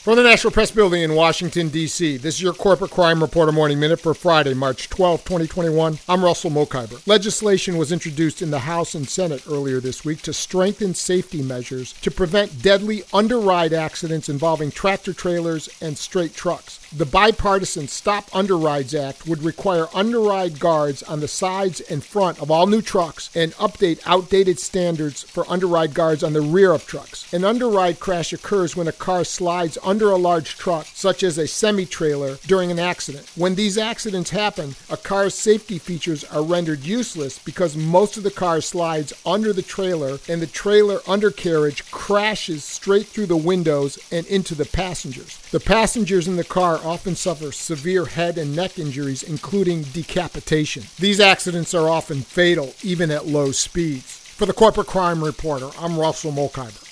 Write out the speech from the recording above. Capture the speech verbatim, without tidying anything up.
From the National Press Building in Washington, D C, this is your Corporate Crime Reporter Morning Minute for Friday, March twelfth, twenty twenty-one. I'm Russell Mokhiber. Legislation was introduced in the House and Senate earlier this week to strengthen safety measures to prevent deadly underride accidents involving tractor-trailers and straight trucks. The bipartisan Stop Underrides Act would require underride guards on the sides and front of all new trucks and update outdated standards for underride guards on the rear of trucks. An underride crash occurs when a car slides under a large truck, such as a semi-trailer, during an accident. When these accidents happen, a car's safety features are rendered useless because most of the car slides under the trailer and the trailer undercarriage crashes straight through the windows and into the passengers. The passengers in the car often suffer severe head and neck injuries, including decapitation. These accidents are often fatal, even at low speeds. For the Corporate Crime Reporter, I'm Russell Mokhiber.